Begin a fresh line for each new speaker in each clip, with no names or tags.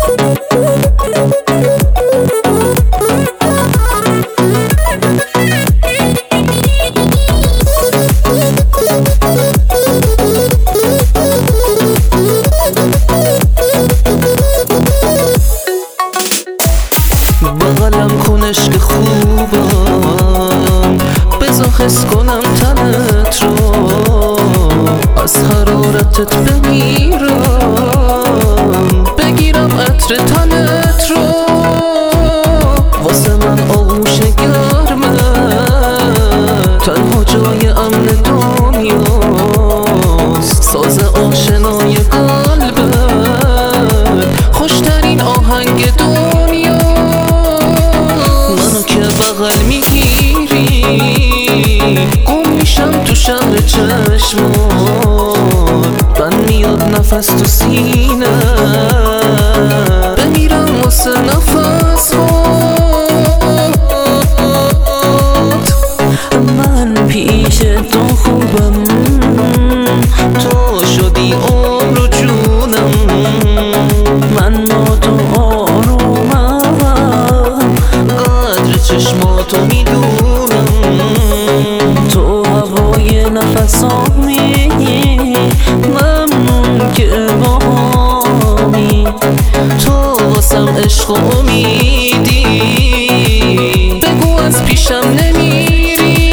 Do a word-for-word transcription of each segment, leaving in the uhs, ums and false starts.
بغلم کنش که خوبم بذار حس کنم تنت رو از حرارتت بمیرم بگیرم عطر تنت رو واسه من آغوش گرمه تنها جای امن دنیاست ساز آشنای قلبت خوشترین آهنگ دنیا بغل میگیری گم میشم تو شهر چشمات من میاد نفس تو سینه بمیرم واسه نفس هات من پیش تو خوبم تو شدی عمر و جونم من با تو چشماتو میدونم تو هوای نفسامی ممنون که باهامی تو واسم عشق و امیدی بگو از پیشم نمیری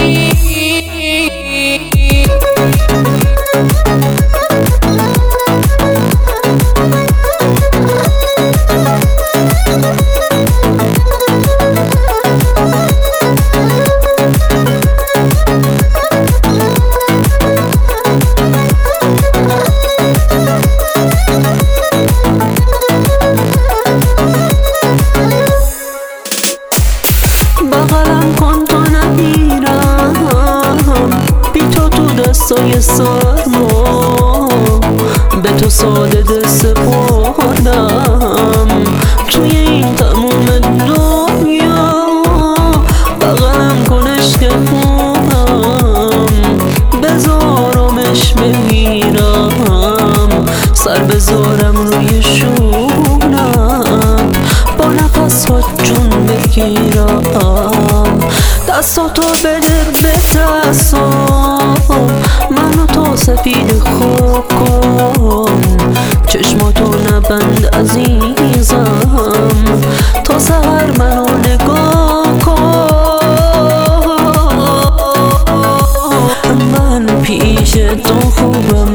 بغلم کن تا نمیرم بی تو تو دستای سرما به تو ساده دست سپردم توی این تموم دنیا بغلم کنش که خوبم بذارمش بمیرم سر بذارم روی شونم با نفس ها جون بگیرم دستاتو بده به دستام منو تا سفید خوب کن چشماتو نبند عزیزم تا سحر منو نگاه کن من پیش تو خوبم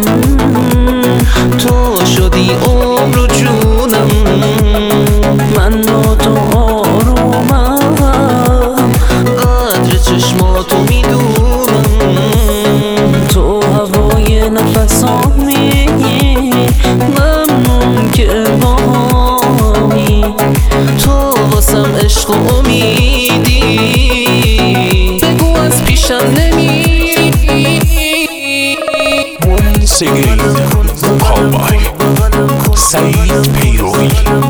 تو شدی عمر و جونم من با تو آرومم قدر چشماتو میدونم تو هوای نفسامی ممنون که باهامی تو واسم عشق و امیدی بگو از پیشم نمیری
موسیقی کاوبای سعید پیروی